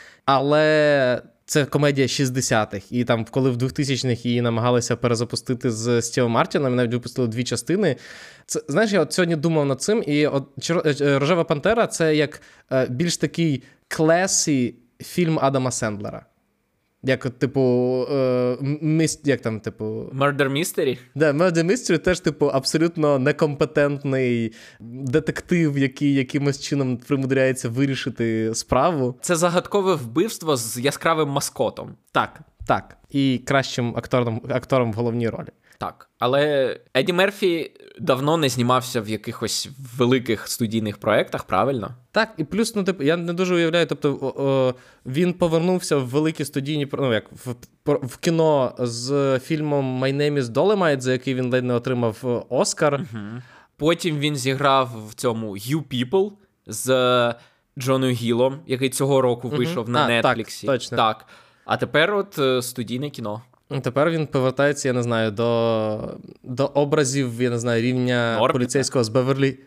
A: Але це комедія 60-х. І там, коли в 2000-х її намагалися перезапустити з Стівом Мартіном, навіть випустили 2 частини. Це, знаєш, я от сьогодні думав над цим, і от Рожева Пантера – це як більш такий класі фільм Адама Сендлера. Як, типу, як там, типу...
B: Murder Mystery?
A: Да, Murder Mystery теж, типу, абсолютно некомпетентний детектив, який якимось чином примудряється вирішити справу.
B: Це загадкове вбивство з яскравим маскотом.
A: Так. І кращим актором в головній ролі.
B: Так, але Еді Мерфі давно не знімався в якихось великих студійних проєктах, правильно?
A: Так, і плюс, ну, типу, я не дуже уявляю, тобто він повернувся в великі студійні, ну, як в кіно з фільмом «My name is Dolemite», за який він ледь не отримав Оскар.
B: Угу. Потім він зіграв в цьому «You People» з Джоном Гілом, який цього року вийшов на Нетфліксі.
A: Так, точно.
B: Так. А тепер от студійне кіно.
A: Тепер він повертається, я не знаю, до образів, я не знаю, рівня
B: Норбіта.
A: Поліцейського з Беверлі.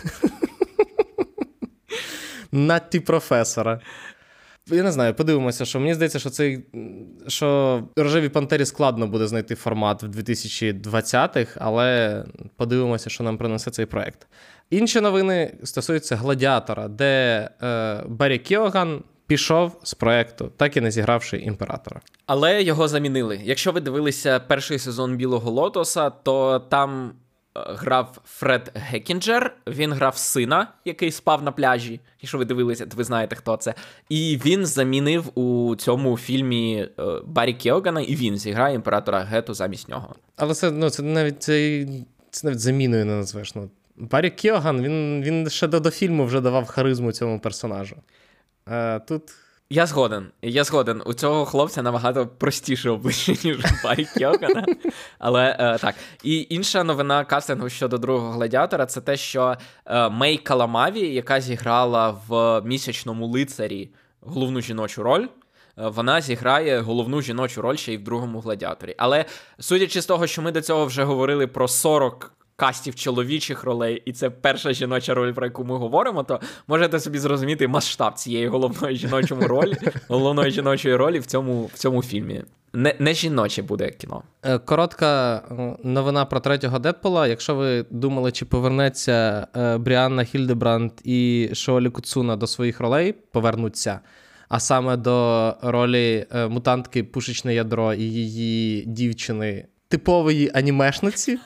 A: Натті професора. Я не знаю, подивимося, що мені здається, що Рожевій Пантері складно буде знайти формат в 2020-х, але подивимося, що нам принесе цей проект. Інші новини стосуються «Гладіатора», де Баррі Кіоган пішов з проекту, так і не зігравши імператора.
B: Але його замінили. Якщо ви дивилися перший сезон «Білого лотоса», то там грав Фред Гекінджер, він грав сина, який спав на пляжі. Якщо ви дивилися, то ви знаєте, хто це. І він замінив у цьому фільмі Баррі Кіогана, і він зіграє імператора Гету замість нього.
A: Але це навіть заміною не назвеш. Ну, Баррі Кіоган, він ще до фільму вже давав харизму цьому персонажу. Тут...
B: Я згоден. У цього хлопця набагато простіше обличчя, ніж Баррі Кіогана. Але так. І інша новина кастингу щодо другого «Гладіатора» – це те, що Мей Каламаві, яка зіграла в «Місячному лицарі» головну жіночу роль, вона зіграє головну жіночу роль ще й в другому «Гладіаторі». Але судячи з того, що ми до цього вже говорили про 40 кастів чоловічих ролей, і це перша жіноча роль, про яку ми говоримо, то можете собі зрозуміти масштаб цієї головної жіночої ролі в цьому фільмі. Не жіноче буде кіно.
A: Коротка новина про третього Дедпула. Якщо ви думали, чи повернеться Бріанна Хільдебранд і Шоолі Куцуна до своїх ролей, повернуться. А саме до ролі мутантки Пушечне ядро і її дівчини типової анімешниці.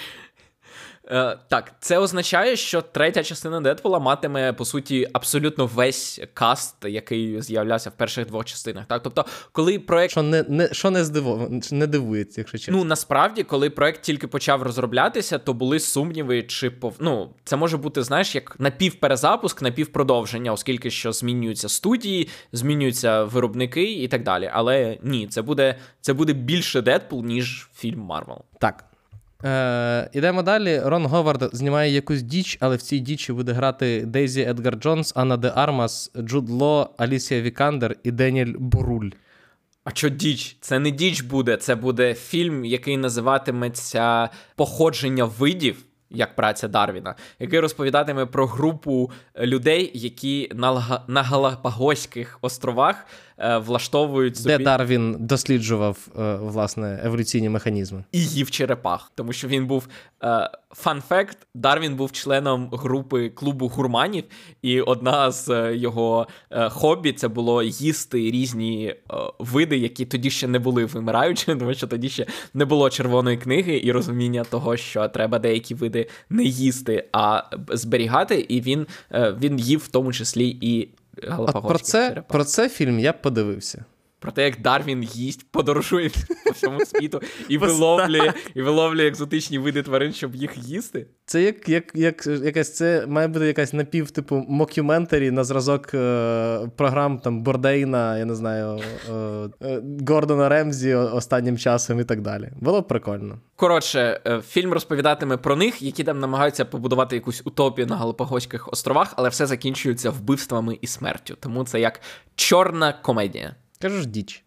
B: Так, це означає, що третя частина Дедпула матиме, по суті, абсолютно весь каст, який з'являвся в перших 2 частинах. Так? Тобто, коли проєкт...
A: Що не дивується, якщо чесно.
B: Ну, насправді, коли проєкт тільки почав розроблятися, то були сумніви, чи... це може бути, знаєш, як напівперезапуск, напівпродовження, оскільки що змінюються студії, змінюються виробники і так далі. Але ні, це буде більше Дедпул, ніж фільм Марвел.
A: Так. Ідемо далі. Рон Говард знімає якусь діч, але в цій дічі буде грати Дейзі Едгар Джонс, Анна де Армас, Джуд Ло, Алісія Вікандер і Деніль Буруль.
B: А що діч? Це не діч буде, це буде фільм, який називатиметься «Походження видів», як праця Дарвіна, який розповідатиме про групу людей, які на Галапагоських островах влаштовують собі...
A: Де Дарвін досліджував, власне, еволюційні механізми.
B: І їв черепах, тому що він був... Фан факт, Дарвін був членом групи клубу гурманів, і одна з його хобі – це було їсти різні види, які тоді ще не були вимираючими, тому що тоді ще не було червоної книги і розуміння того, що треба деякі види не їсти, а зберігати, і він їв в тому числі і галапагоських черепах.
A: Про це фільм я б подивився.
B: Про те, як Дарвін їсть, подорожує по всьому світу і виловлює екзотичні види тварин, щоб їх їсти.
A: Це це має бути якась напівтипу мокюментарі на зразок програм там Бордейна, я не знаю, Гордона Ремзі останнім часом і так далі. Було б прикольно.
B: Коротше, фільм розповідатиме про них, які там намагаються побудувати якусь утопію на Галапагоських островах, але все закінчується вбивствами і смертю. Тому це як чорна комедія.
A: Кажу ж діч.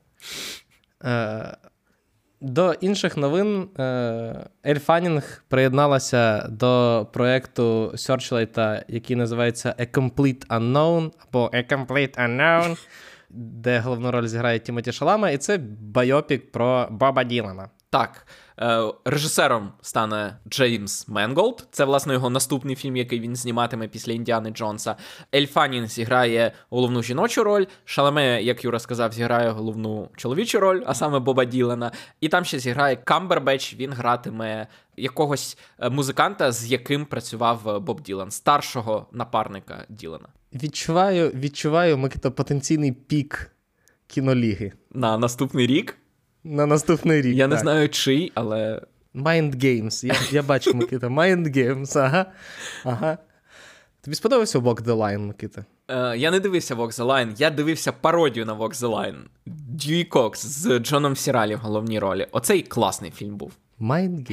A: До інших новин Ель Фаннінг приєдналася до проєкту Searchlight, який називається A Complete Unknown, або A Complete Unknown, де головну роль зіграє Тімоті Шаламе, і це байопік про Боба Ділана.
B: Так. Режисером стане Джеймс Менголд. Це, власне, його наступний фільм, який він зніматиме після «Індіани Джонса». Ель Фаннінг зіграє головну жіночу роль. Шаламе, як Юра сказав, зіграє головну чоловічу роль, а саме Боба Ділана. І там ще зіграє Камбербетч. Він гратиме якогось музиканта, з яким працював Боб Ділан, старшого напарника Ділана.
A: Відчуваю, Микита, потенційний пік кіноліги.
B: На наступний рік?
A: На наступний рік,
B: я не знаю чий, але...
A: Mind Games. Я бачу, Микита. Mind Games, ага. Тобі сподобався Walk the Line, Микита?
B: Я не дивився Walk the Line, я дивився пародію на Walk the Line. Дьюї Кокс з Джоном Сіралі в головній ролі. Оцей класний фільм був.
A: Mind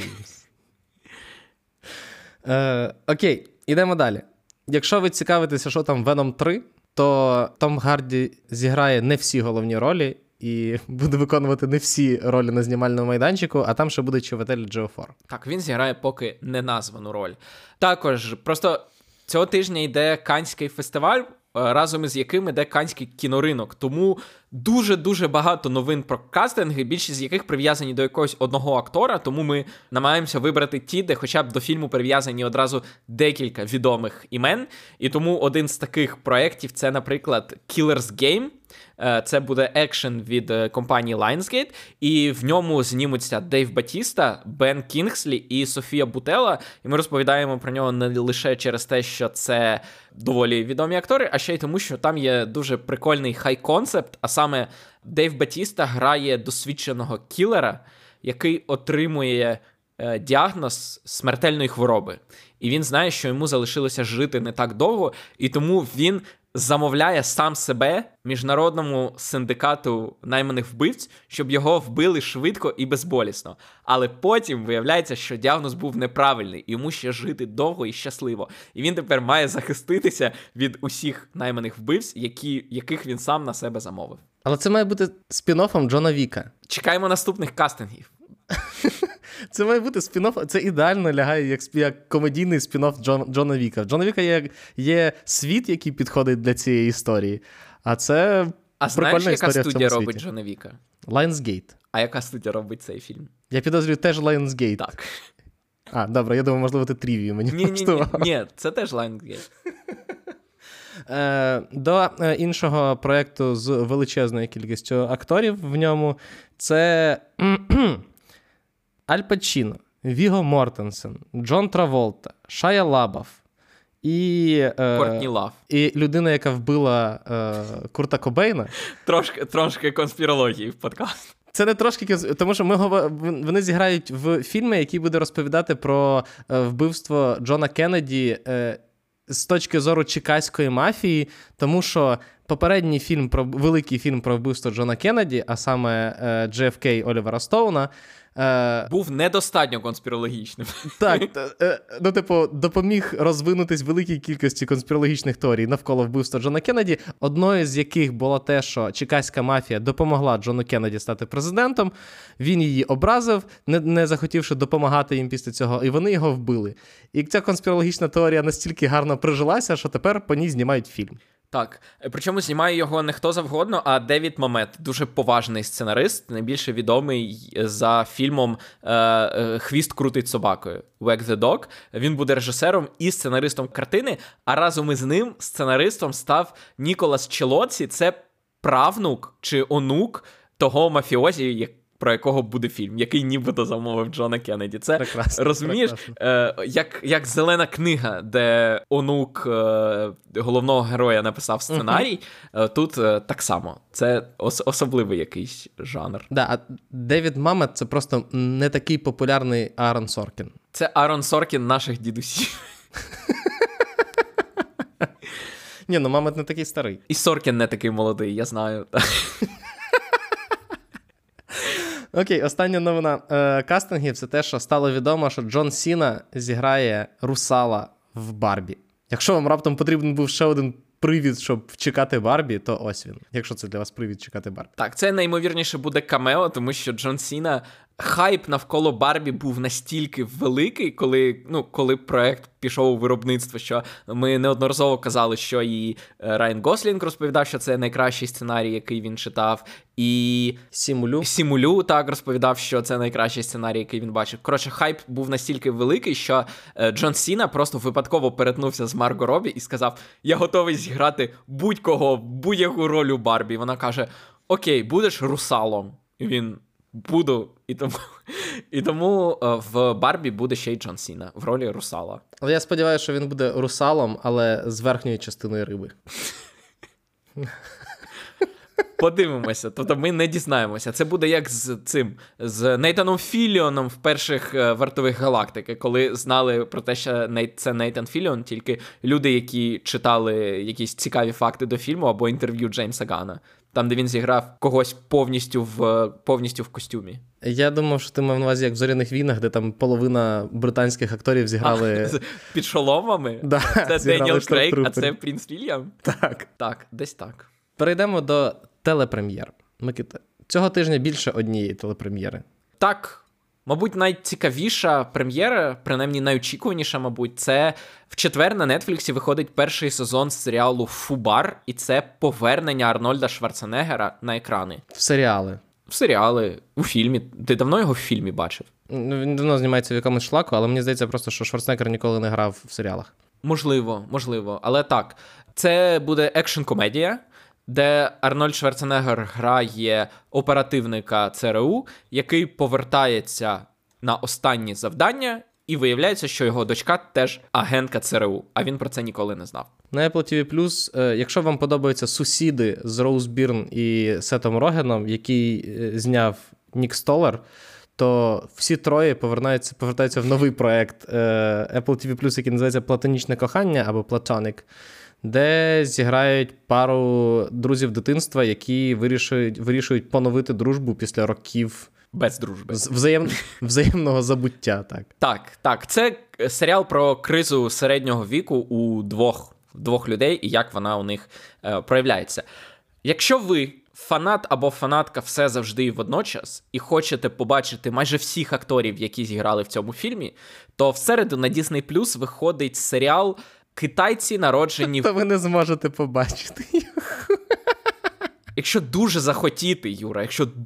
A: Games. Окей, ідемо далі. Якщо ви цікавитеся, що там Venom 3, то Том Харді зіграє не всі головні ролі, і буде виконувати не всі ролі на знімальному майданчику, а там ще буде Чиватель Джеофор.
B: Так, він зіграє поки неназвану роль. Також, просто цього тижня йде Каннський фестиваль, разом із яким йде Каннський кіноринок. Тому дуже-дуже багато новин про кастинги, більшість з яких прив'язані до якогось одного актора, тому ми намагаємося вибрати ті, де хоча б до фільму прив'язані одразу декілька відомих імен. І тому один з таких проєктів – це, наприклад, Killer's Game. Це буде екшен від компанії Lionsgate, і в ньому знімуться Дейв Батіста, Бен Кінгслі і Софія Бутела. І ми розповідаємо про нього не лише через те, що це доволі відомі актори, а ще й тому, що там є дуже прикольний хай-концепт, а саме Дейв Батіста грає досвідченого кілера, який отримує діагноз смертельної хвороби. І він знає, що йому залишилося жити не так довго, і тому він замовляє сам себе міжнародному синдикату найманих вбивць, щоб його вбили швидко і безболісно. Але потім виявляється, що діагноз був неправильний, і йому ще жити довго і щасливо. І він тепер має захиститися від усіх найманих вбивць, яких він сам на себе замовив.
A: Але це має бути спін-оффом Джона Віка.
B: Чекаємо наступних кастингів.
A: Це має бути спін-офф, це ідеально лягає як комедійний спін-офф Джона Віка. В Джона Віка є світ, який підходить для цієї історії, а це прикольна історія в цьому світі. А знаєш, яка студія
B: робить Джона Віка?
A: Lionsgate.
B: А яка студія робить цей фільм?
A: Я підозрюю, теж Lionsgate.
B: Так.
A: А, добре, я думаю, можливо, ти трівію мені влаштував.
B: Ні, це теж Lionsgate.
A: До іншого проєкту з величезною кількістю акторів в ньому це Аль Пачіно, Віго Мортенсен, Джон Траволта, Шая Лабаф і
B: Кортні Лав.
A: І людина, яка вбила Курта Кобейна.
B: Трошки конспірології в подкаст.
A: Це не трошки, тому що вони зіграють в фільмі, який буде розповідати про вбивство Джона Кеннеді з точки зору чикаської мафії, тому що попередній фільм, великий фільм про вбивство Джона Кеннеді, а саме JFK Олівера Стоуна,
B: був недостатньо конспірологічним.
A: Так, допоміг розвинутись великій кількості конспірологічних теорій навколо вбивства Джона Кеннеді, одною з яких було те, що чикаська мафія допомогла Джону Кеннеді стати президентом, він її образив, не захотівши допомагати їм після цього, і вони його вбили. І ця конспірологічна теорія настільки гарно прижилася, що тепер по ній знімають фільм.
B: Так. Причому знімає його не хто завгодно, а Девід Мамет. Дуже поважний сценарист, найбільше відомий за фільмом «Хвіст крутить собакою» «Wag the Dog». Він буде режисером і сценаристом картини, а разом із ним сценаристом став Ніколас Челоці. Це правнук чи онук того мафіозі, про якого буде фільм, який нібито замовив Джона Кеннеді. Це, прекрасно, розумієш, як зелена книга, де онук головного героя написав сценарій, тут так само. Це особливий якийсь жанр.
A: Да, а Девід Мамет – це просто не такий популярний Аарон Соркін.
B: Це Аарон Соркін наших дідусів.
A: Ні, ну Мамет не такий старий.
B: І Соркін не такий молодий, я знаю.
A: Окей, остання новина кастингів – це те, що стало відомо, що Джон Сіна зіграє Русала в Барбі. Якщо вам раптом потрібен був ще один привід, щоб чекати Барбі, то ось він. Якщо це для вас привід чекати Барбі.
B: Так, це наймовірніше буде камео, тому що Джон Сіна... Хайп навколо Барбі був настільки великий, коли проект пішов у виробництво, що ми неодноразово казали, що і Райан Гослінг розповідав, що це найкращий сценарій, який він читав, і Сімулю так розповідав, що це найкращий сценарій, який він бачив. Коротше, хайп був настільки великий, що Джон Сіна просто випадково перетнувся з Марго Робі і сказав: «Я готовий зіграти будь-кого, будь-яку роль у Барбі». Вона каже: «Окей, будеш русалом». І він: «Буду». І тому в Барбі буде ще й Джон Сіна в ролі русала.
A: Але я сподіваюся, що він буде русалом, але з верхньою частиною риби.
B: Подивимося, тобто ми не дізнаємося. Це буде як з Нейтаном Філіоном в перших «Вартових галактики», коли знали про те, що це Нейтан Філіон, тільки люди, які читали якісь цікаві факти до фільму або інтерв'ю Джеймса Ганна. Там, де він зіграв когось повністю в костюмі.
A: Я думав, що ти мав на увазі, як в «Зоряних війнах», де там половина британських акторів зіграли...
B: Під шоломами?
A: Да,
B: це Деніел Крейг, а це Принц Вільям?
A: Так.
B: Так, десь так.
A: Перейдемо до телепрем'єр. Микита, цього тижня більше однієї телепрем'єри.
B: Так. Мабуть, найцікавіша прем'єра, принаймні найочікуваніша, мабуть, це в четвер на Нетфліксі виходить перший сезон серіалу «Фубар», і це повернення Арнольда Шварценеггера на екрани.
A: В серіали.
B: В серіали, у фільмі. Ти давно його в фільмі бачив?
A: Він давно знімається в якомусь шлаку, але мені здається просто, що Шварценеггер ніколи не грав в серіалах.
B: Можливо. Але так, це буде екшн-комедія, де Арнольд Шварценеггер грає оперативника ЦРУ, який повертається на останні завдання, і виявляється, що його дочка теж агентка ЦРУ, а він про це ніколи не знав.
A: На Apple TV+, якщо вам подобаються «Сусіди» з Роуз Бірн і Сетом Рогеном, який зняв Нік Столар, то всі троє повертаються в новий проект Apple TV+, який називається «Платонічне кохання» або «Platonic», де зіграють пару друзів дитинства, які вирішують поновити дружбу після років
B: без дружби.
A: Взаємного забуття.
B: Так. Це серіал про кризу середнього віку у двох людей і як вона у них проявляється. Якщо ви фанат або фанатка «Все завжди і водночас» і хочете побачити майже всіх акторів, які зіграли в цьому фільмі, то в середу на Disney Plus виходить серіал «Китайці, народжені...»
A: То ви не зможете побачити його.
B: Якщо дуже захотіти, Юра,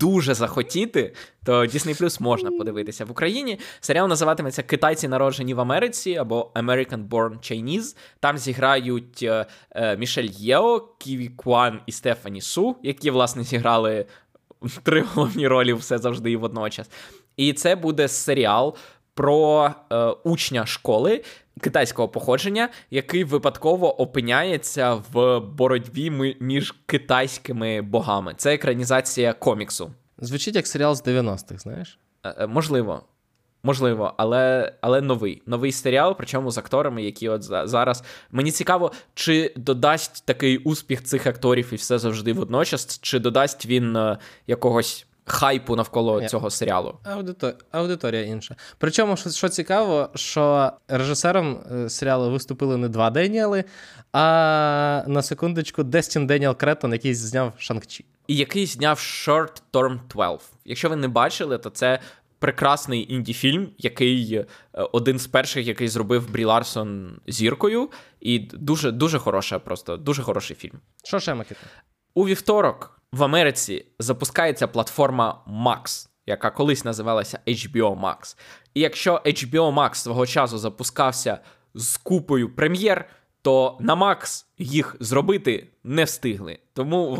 B: то Disney Plus можна подивитися. В Україні серіал називатиметься «Китайці, народжені в Америці» або «American Born Chinese». Там зіграють Мішель Єо, Ківі Кван і Стефані Су, які, власне, зіграли 3 головні ролі «Все завжди і водночас». І це буде серіал про учня школи китайського походження, який випадково опиняється в боротьбі між китайськими богами. Це екранізація коміксу.
A: Звучить як серіал з 90-х, знаєш?
B: Можливо, але новий серіал, причому з акторами, які от зараз... Мені цікаво, чи додасть такий успіх цих акторів і «Все завжди водночас», чи додасть він якогось хайпу навколо цього серіалу.
A: Аудиторія інша. Причому, що цікаво, що режисером серіалу виступили не 2 Деніели, а, на секундочку, Дестін Деніел Кретон, який зняв «Шанг-Чі».
B: І який зняв Short Term 12. Якщо ви не бачили, то це прекрасний інді-фільм, який один з перших, який зробив Брі Ларсон зіркою. І дуже, дуже хороша, просто дуже хороший фільм.
A: Що ще, Микита?
B: У вівторок в Америці запускається платформа Max, яка колись називалася HBO Max. І якщо HBO Max свого часу запускався з купою прем'єр, то на Max їх зробити не встигли. Тому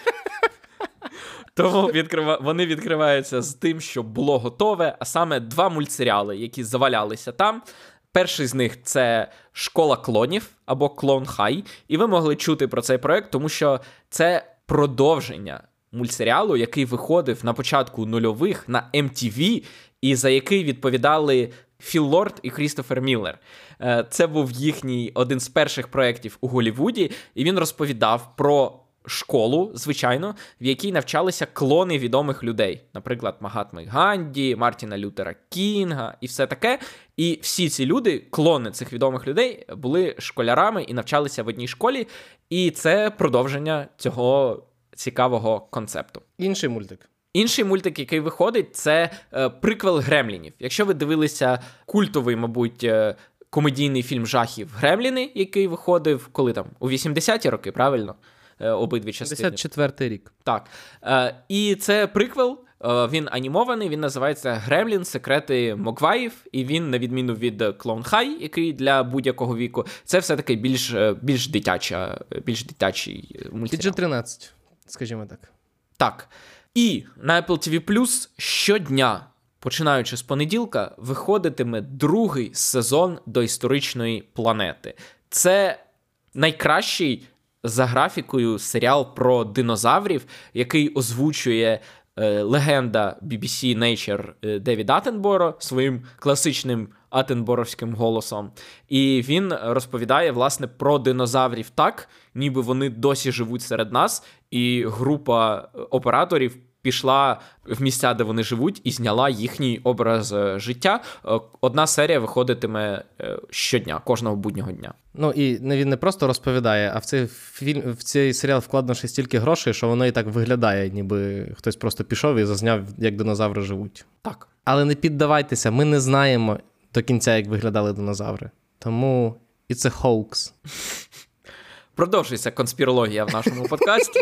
B: вони відкриваються з тим, що було готове, а саме 2 мультсеріали, які завалялися там. Перший з них – це «Школа клонів» або «Клон Хай». І ви могли чути про цей проект, тому що це продовження мультсеріалу, який виходив на початку нульових на MTV, і за який відповідали Філ Лорд і Крістофер Міллер. Це був їхній один з перших проєктів у Голлівуді, і він розповідав про школу, звичайно, в якій навчалися клони відомих людей. Наприклад, Магатми Ганді, Мартіна Лютера Кінга і все таке. І всі ці люди, клони цих відомих людей, були школярами і навчалися в одній школі. І це продовження цього цікавого концепту. Інший мультик, який виходить, це приквел «Гремлінів». Якщо ви дивилися культовий, мабуть, комедійний фільм жахів «Гремліни», який виходив, коли там, у 80-ті роки, правильно? Обидві частини.
A: 54-й рік.
B: Так. І це приквел, він анімований, він називається «Гремлін. Секрети Могваїв», і він, на відміну від «Клон Хай», який для будь-якого віку, це все-таки більш дитячий мультсеріал.
A: PG-13, скажімо так.
B: Так. І на Apple TV+, щодня, починаючи з понеділка, виходитиме другий сезон «Доісторичної планети». Це найкращий за графікою серіал про динозаврів, який озвучує легенда BBC Nature Девід Аттенборо своїм класичним аттенборовським голосом. І він розповідає, власне, про динозаврів так, ніби вони досі живуть серед нас, і група операторів пішла в місця, де вони живуть, і зняла їхній образ життя. Одна серія виходитиме щодня, кожного буднього дня.
A: Ну, і він не просто розповідає, а в цей серіал вкладено ще стільки грошей, що воно і так виглядає, ніби хтось просто пішов і зазняв, як динозаври живуть.
B: Так.
A: Але не піддавайтеся, ми не знаємо до кінця, як виглядали динозаври. Тому it's a hoax.
B: Продовжується конспірологія в нашому подкасті.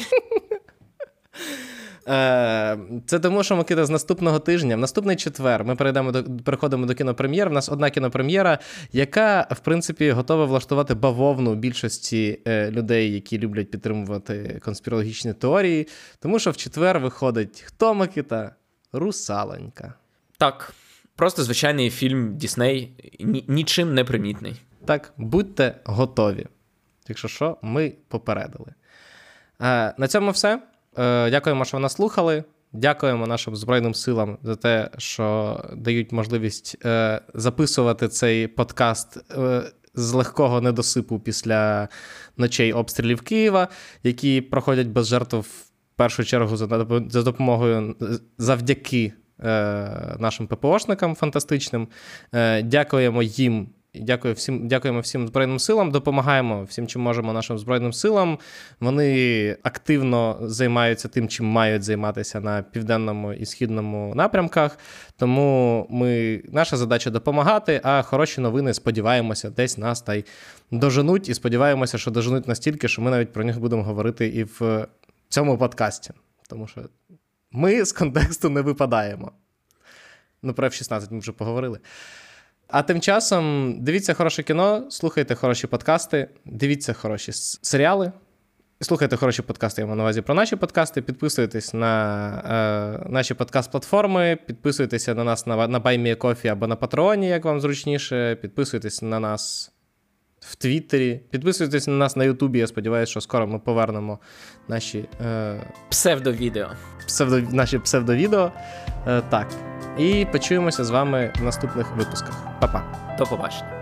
A: Це тому, що, Микита, з наступного тижня, в наступний четвер, ми переходимо до кінопрем'єр. У нас одна кінопрем'єра, яка, в принципі, готова влаштувати бавовну більшості людей, які люблять підтримувати конспірологічні теорії. Тому що в четвер виходить хто, Микита? Русалонька.
B: Так, просто звичайний фільм Дісней, нічим не примітний.
A: Так, будьте готові. Якщо що, ми попередили. На цьому все. Дякуємо, що ви нас слухали. Дякуємо нашим Збройним силам за те, що дають можливість записувати цей подкаст з легкого недосипу після ночей обстрілів Києва, які проходять без жертв в першу чергу за допомогою завдяки нашим ППОшникам фантастичним. Дякуємо їм. Дякуємо всім Збройним силам, допомагаємо всім, чим можемо нашим Збройним силам. Вони активно займаються тим, чим мають займатися на південному і східному напрямках. Тому наша задача допомагати, а хороші новини, сподіваємося, десь нас та й доженуть. І сподіваємося, що доженуть настільки, що ми навіть про них будемо говорити і в цьому подкасті. Тому що ми з контексту не випадаємо. Ну, про F-16 ми вже поговорили. А тим часом дивіться хороше кіно, слухайте хороші подкасти, дивіться хороші серіали, слухайте хороші подкасти, я маю на увазі про наші подкасти, підписуйтесь на наші подкаст-платформи, підписуйтеся на нас на BuyMeACoffee або на Патреоні, як вам зручніше, підписуйтесь на нас в Твіттері, підписуйтесь на нас на Ютубі, я сподіваюся, що скоро ми повернемо наші наші псевдовідео. Так. І почуємося з вами в наступних випусках. Па-па.
B: До побачення.